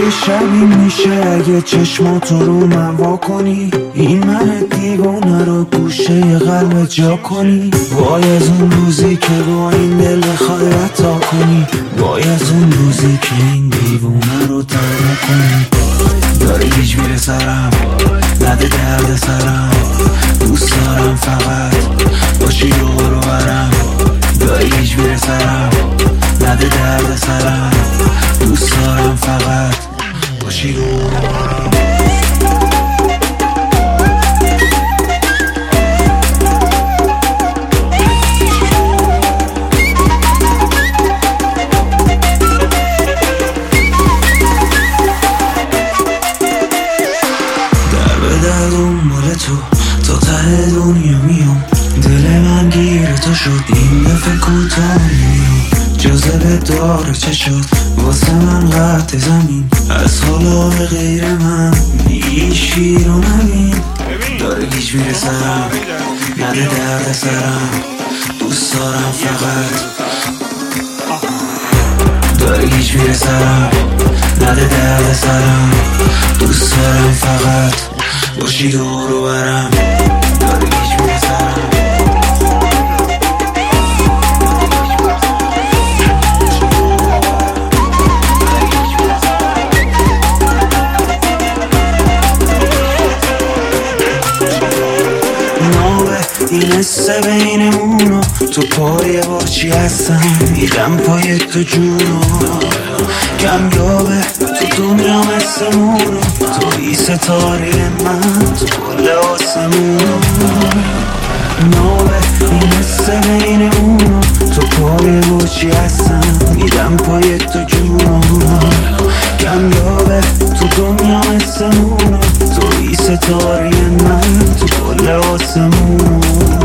چه شبی میشه اگه چشماتو رو من وا کنی، این من دیوانه رو گوشه قلب جا کنی. وای از اون روزی که با این دل بخوای رتا کنی، وای از اون روزی که این دیوانه رو ترک کنی. داره گیج میره سرم، نده درد سرم، دوست دارم فقط باشی رو برم. داره گیج میره سرم، نده درد سرم، دوست دارم فقط باشی رو برم. دنبال تو تا ته دنیا میام، دل من گیر تو شد این دفعه کوتاه میام. جاذبه داره چه شد واسه من قطع زمین، از حالا به غیر من هیچی رو نبین. داره گیج میره سرم، نده درد سرم، دوست دارم فقط. داره گیج میره سرم، نده درد سرم، دوست دارم فقط باشی دور برم. داره گیج میره سرم. این حسه بینمونو تو پای بارچی هستم، میرم پای تو جونو. کمیابه تو دنیا مثلمونو، توی ستاره من تو کل آسمونو. نابه این حسه بینمونو تو پای بارچی هستم، میرم پای تو جونو. کمیابه تو دنیا مثلمونو، توی ستاره من تو کل آسمونو.